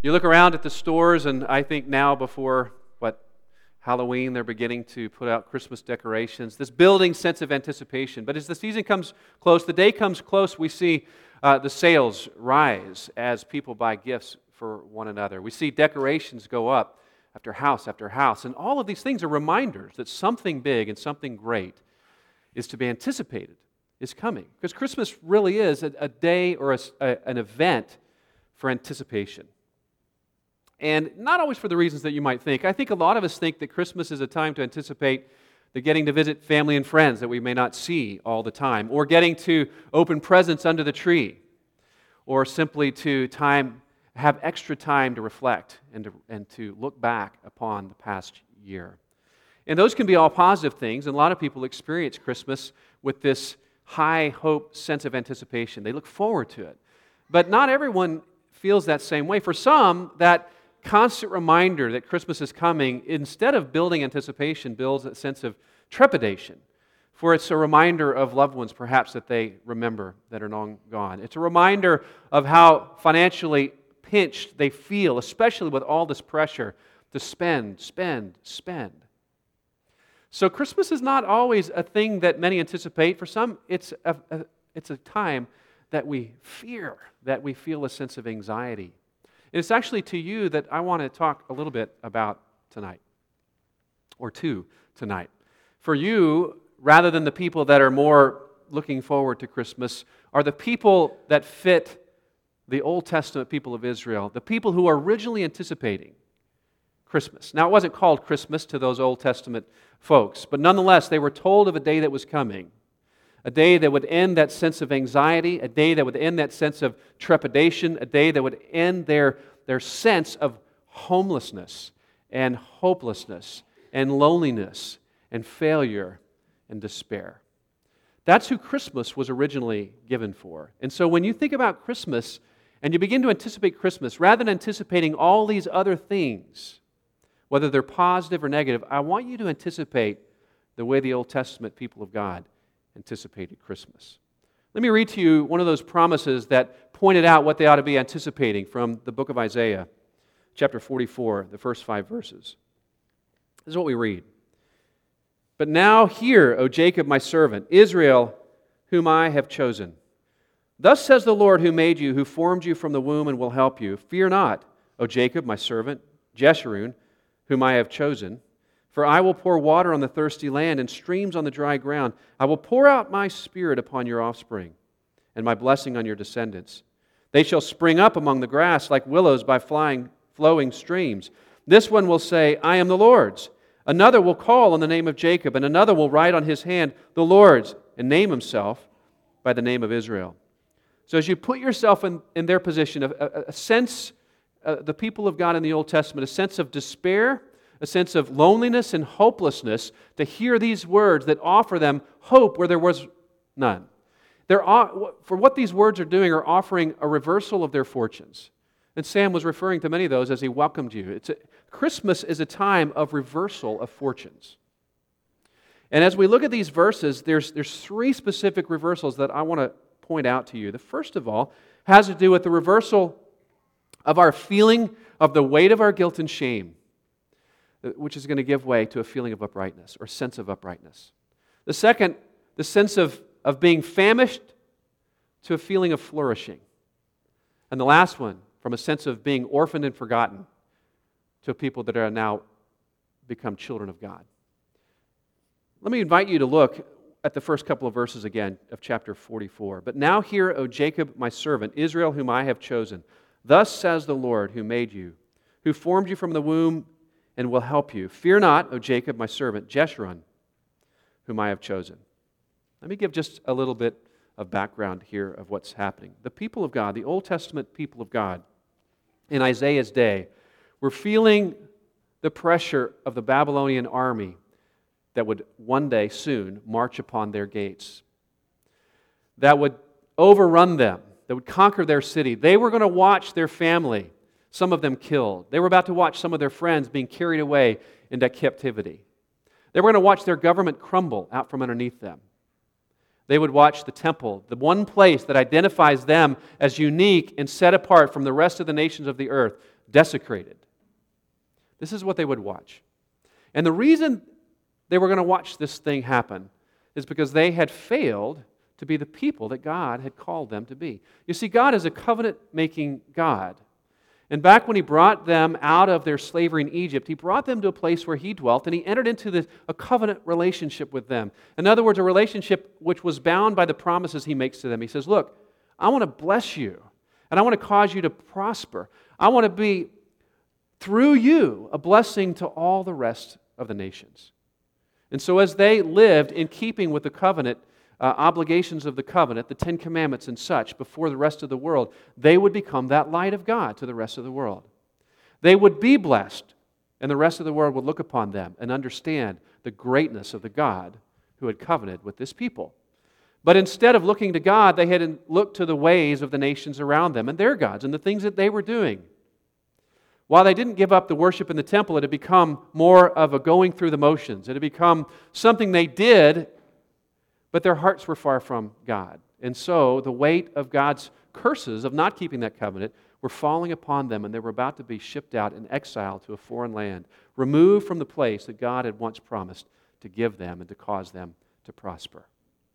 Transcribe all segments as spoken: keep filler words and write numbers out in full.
You look around at the stores, and I think now before, what, Halloween, they're beginning to put out Christmas decorations, this building sense of anticipation. But as the season comes close, the day comes close, we see uh, the sales rise as people buy gifts for one another. We see decorations go up after house after house. And all of these things are reminders that something big and something great is to be anticipated, is coming. Because Christmas really is a, a day or a, a, an event for anticipation. And not always for the reasons that you might think. I think a lot of us think that Christmas is a time to anticipate the getting to visit family and friends that we may not see all the time, or getting to open presents under the tree, or simply to time have extra time to reflect and to, and to look back upon the past year. And those can be all positive things, and a lot of people experience Christmas with this high hope sense of anticipation. They look forward to it. But not everyone feels that same way. For some, that constant reminder that Christmas is coming, instead of building anticipation, builds a sense of trepidation. For it's a reminder of loved ones, perhaps, that they remember that are long gone. It's a reminder of how financially pinched they feel, especially with all this pressure to spend, spend, spend. So Christmas is not always a thing that many anticipate. For some, it's a, a, it's a time that we fear, that we feel a sense of anxiety. And it's actually to you that I want to talk a little bit about tonight, or to tonight. For you, rather than the people that are more looking forward to Christmas, are the people that fit the Old Testament people of Israel, the people who are originally anticipating Christmas. Now, it wasn't called Christmas to those Old Testament folks, but nonetheless, they were told of a day that was coming, a day that would end that sense of anxiety, a day that would end that sense of trepidation, a day that would end their, their sense of homelessness and hopelessness and loneliness and failure and despair. That's who Christmas was originally given for. And so when you think about Christmas and you begin to anticipate Christmas, rather than anticipating all these other things, whether they're positive or negative, I want you to anticipate the way the Old Testament people of God anticipated Christmas. Let me read to you one of those promises that pointed out what they ought to be anticipating from the book of Isaiah, chapter forty-four, the first five verses. This is what we read. But now hear, O Jacob, my servant, Israel, whom I have chosen. Thus says the Lord who made you, who formed you from the womb and will help you. Fear not, O Jacob, my servant, Jeshurun, whom I have chosen. For I will pour water on the thirsty land and streams on the dry ground. I will pour out my spirit upon your offspring and my blessing on your descendants. They shall spring up among the grass like willows by flying, flowing streams. This one will say, I am the Lord's. Another will call on the name of Jacob, and another will write on his hand, the Lord's, and name himself by the name of Israel. So as you put yourself in, in their position, a, a, a sense, uh, the people of God in the Old Testament, a sense of despair, a sense of loneliness and hopelessness, to hear these words that offer them hope where there was none. They're, for what these words are doing are offering a reversal of their fortunes. And Sam was referring to many of those as he welcomed you. It's a, Christmas is a time of reversal of fortunes. And as we look at these verses, there's, there's three specific reversals that I want to point out to you. The first of all has to do with the reversal of our feeling of the weight of our guilt and shame, which is going to give way to a feeling of uprightness or sense of uprightness. The second, the sense of, of being famished to a feeling of flourishing. And the last one, from a sense of being orphaned and forgotten to people that are now become children of God. Let me invite you to look at the first couple of verses again of chapter forty-four. But now hear, O Jacob, my servant, Israel, whom I have chosen. Thus says the Lord, who made you, who formed you from the womb and will help you. Fear not, O Jacob, my servant, Jeshurun, whom I have chosen. Let me give just a little bit of background here of what's happening. The people of God, the Old Testament people of God, in Isaiah's day, were feeling the pressure of the Babylonian army that would one day soon march upon their gates, that would overrun them, that would conquer their city. They were going to watch their family, some of them killed. They were about to watch some of their friends being carried away into captivity. They were going to watch their government crumble out from underneath them. They would watch the temple, the one place that identifies them as unique and set apart from the rest of the nations of the earth. desecrated. This is what they would watch. And the reason they were going to watch this thing happen is because they had failed to be the people that God had called them to be. You see, God is a covenant-making God. And back when He brought them out of their slavery in Egypt, He brought them to a place where He dwelt, and He entered into this, a covenant relationship with them. In other words, a relationship which was bound by the promises He makes to them. He says, look, I want to bless you, and I want to cause you to prosper. I want to be, through you, a blessing to all the rest of the nations. And so as they lived in keeping with the covenant, Uh, obligations of the covenant, the Ten Commandments and such, before the rest of the world, they would become that light of God to the rest of the world. They would be blessed, and the rest of the world would look upon them and understand the greatness of the God who had covenanted with this people. But instead of looking to God, they had looked to the ways of the nations around them and their gods and the things that they were doing. While they didn't give up the worship in the temple, it had become more of a going through the motions. It had become something they did, but their hearts were far from God. And so the weight of God's curses of not keeping that covenant were falling upon them, and they were about to be shipped out in exile to a foreign land, removed from the place that God had once promised to give them and to cause them to prosper.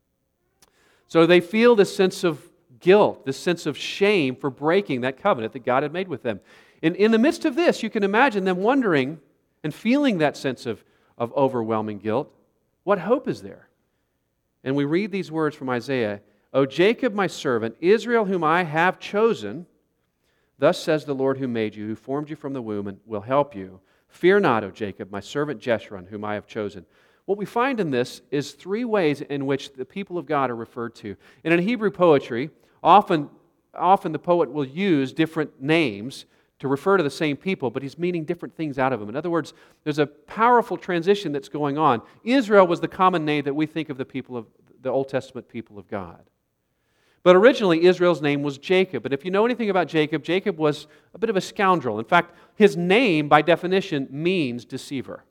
So they feel this sense of guilt, this sense of shame for breaking that covenant that God had made with them. And in the midst of this, you can imagine them wondering and feeling that sense of, of overwhelming guilt. What hope is there? And we read these words from Isaiah, O Jacob, my servant, Israel, whom I have chosen, thus says the Lord who made you, who formed you from the womb and will help you. Fear not, O Jacob, my servant Jeshurun, whom I have chosen. What we find in this is three ways in which the people of God are referred to. And in Hebrew poetry, often, often the poet will use different names to refer to the same people, but he's meaning different things out of them. In other words, there's a powerful transition that's going on. Israel was the common name that we think of the people of the Old Testament people of God. But originally, Israel's name was Jacob. And if you know anything about Jacob, Jacob was a bit of a scoundrel. In fact, his name, by definition, means deceiver.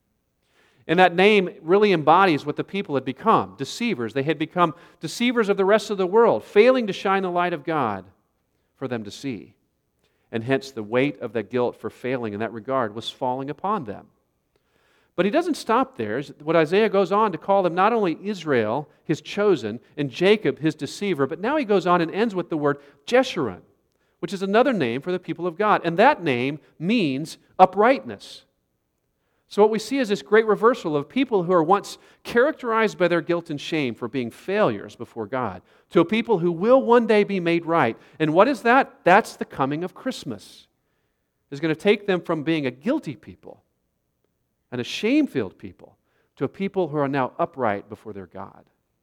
And that name really embodies what the people had become, deceivers. They had become deceivers of the rest of the world, failing to shine the light of God for them to see. And hence the weight of that guilt for failing in that regard was falling upon them. But he doesn't stop there. What Isaiah goes on to call them not only Israel, his chosen, and Jacob, his deceiver, but now he goes on and ends with the word Jeshurun, which is another name for the people of God. And that name means uprightness. So what we see is this great reversal of people who are once characterized by their guilt and shame for being failures before God to a people who will one day be made right. And what is that? That's the coming of Christmas. It's going to take them from being a guilty people and a shame-filled people to a people who are now upright before their God.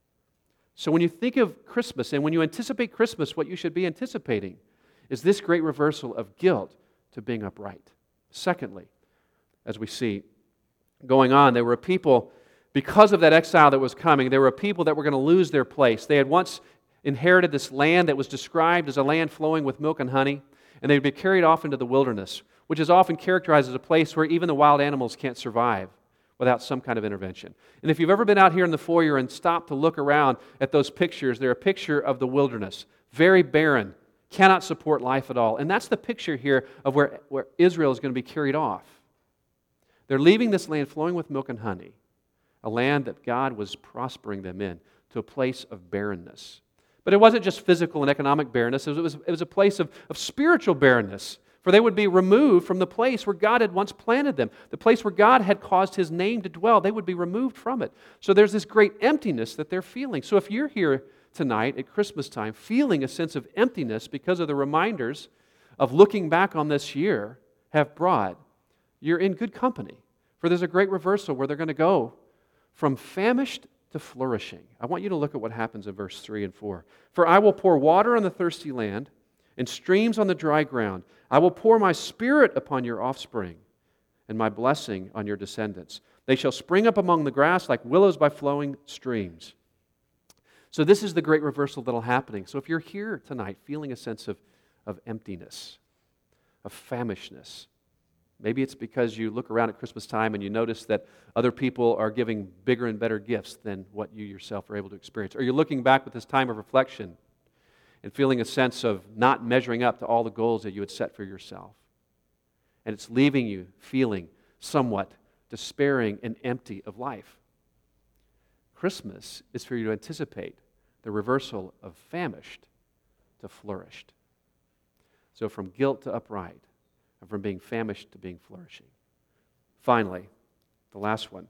So when you think of Christmas and when you anticipate Christmas, what you should be anticipating is this great reversal of guilt to being upright. Secondly, as we see going on, there were people, because of that exile that was coming, there were people that were going to lose their place. They had once inherited this land that was described as a land flowing with milk and honey, and they'd be carried off into the wilderness, which is often characterized as a place where even the wild animals can't survive without some kind of intervention. And if you've ever been out here in the foyer and stopped to look around at those pictures, they're a picture of the wilderness, very barren, cannot support life at all. And that's the picture here of where, where Israel is going to be carried off. They're leaving this land flowing with milk and honey, a land that God was prospering them in, to a place of barrenness. But it wasn't just physical and economic barrenness, it was, it was a place of, of spiritual barrenness, for they would be removed from the place where God had once planted them, the place where God had caused His name to dwell. They would be removed from it. So there's this great emptiness that they're feeling. So if you're here tonight at Christmas time feeling a sense of emptiness because of the reminders of looking back on this year have brought, you're in good company. For there's a great reversal where they're going to go from famished to flourishing. I want you to look at what happens in verse three and four. For I will pour water on the thirsty land and streams on the dry ground. I will pour my Spirit upon your offspring and my blessing on your descendants. They shall spring up among the grass like willows by flowing streams. So this is the great reversal that'll happening. So if you're here tonight feeling a sense of, of emptiness, of famishness, maybe it's because you look around at Christmas time and you notice that other people are giving bigger and better gifts than what you yourself are able to experience. Or you're looking back with this time of reflection and feeling a sense of not measuring up to all the goals that you had set for yourself. and it's leaving you feeling somewhat despairing and empty of life. Christmas is for you to anticipate the reversal of famished to flourished. So from guilt to upright, and from being famished to being flourishing. Finally, the last one.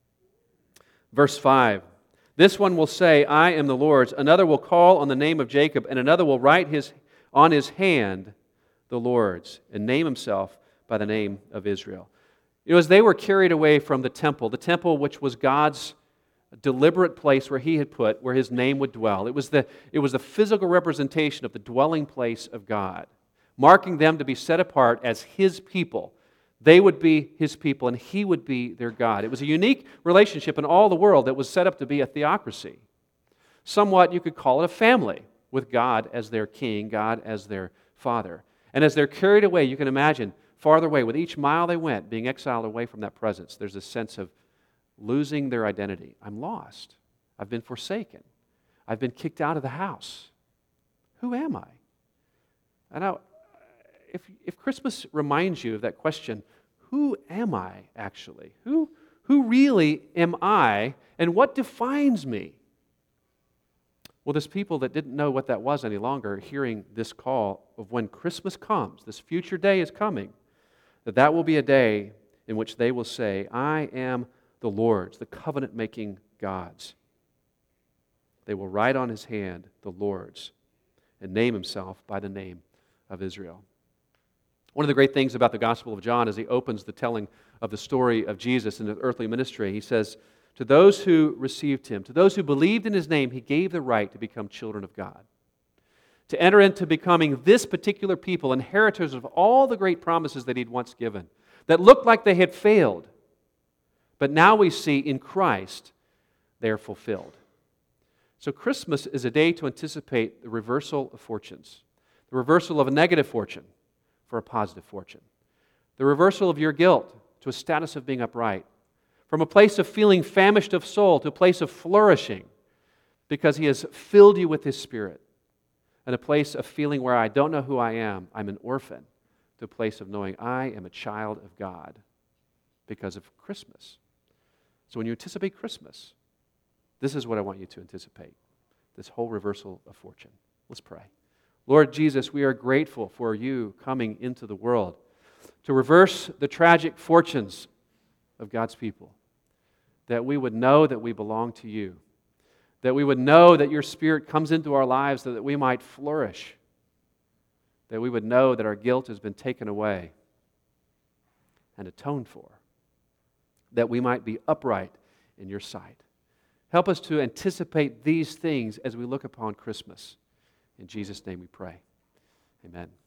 Verse five. This one will say, I am the Lord's. Another will call on the name of Jacob, and another will write his, on his hand the Lord's, and name himself by the name of Israel. You know, as they were carried away from the temple, the temple which was God's deliberate place where He had put, where His name would dwell, it was the, it was the physical representation of the dwelling place of God, marking them to be set apart as His people. They would be His people, and He would be their God. It was a unique relationship in all the world that was set up to be a theocracy. Somewhat, you could call it a family, with God as their king, God as their father. And as they're carried away, you can imagine, farther away, with each mile they went, being exiled away from that presence, there's a sense of losing their identity. I'm lost. I've been forsaken. I've been kicked out of the house. Who am I? And I, if, if Christmas reminds you of that question, who am I actually? Who, who really am I, and what defines me? Well, there's people that didn't know what that was any longer, hearing this call of when Christmas comes, this future day is coming, that that will be a day in which they will say, I am the Lord's, the covenant-making God's. They will write on His hand, the Lord's, and name Himself by the name of Israel. One of the great things about the Gospel of John, as he opens the telling of the story of Jesus and His earthly ministry, he says, to those who received Him, to those who believed in His name, He gave the right to become children of God, to enter into becoming this particular people, inheritors of all the great promises that He'd once given, that looked like they had failed. But now we see in Christ they are fulfilled. So Christmas is a day to anticipate the reversal of fortunes, the reversal of a negative fortune for a positive fortune, the reversal of your guilt to a status of being upright, from a place of feeling famished of soul to a place of flourishing because He has filled you with His Spirit, and a place of feeling where I don't know who I am, I'm an orphan, to a place of knowing I am a child of God because of Christmas. So when you anticipate Christmas, this is what I want you to anticipate, this whole reversal of fortune. Let's pray. Lord Jesus, we are grateful for You coming into the world to reverse the tragic fortunes of God's people, that we would know that we belong to You, that we would know that Your Spirit comes into our lives so that we might flourish, that we would know that our guilt has been taken away and atoned for, that we might be upright in Your sight. Help us to anticipate these things as we look upon Christmas. In Jesus' name we pray. Amen.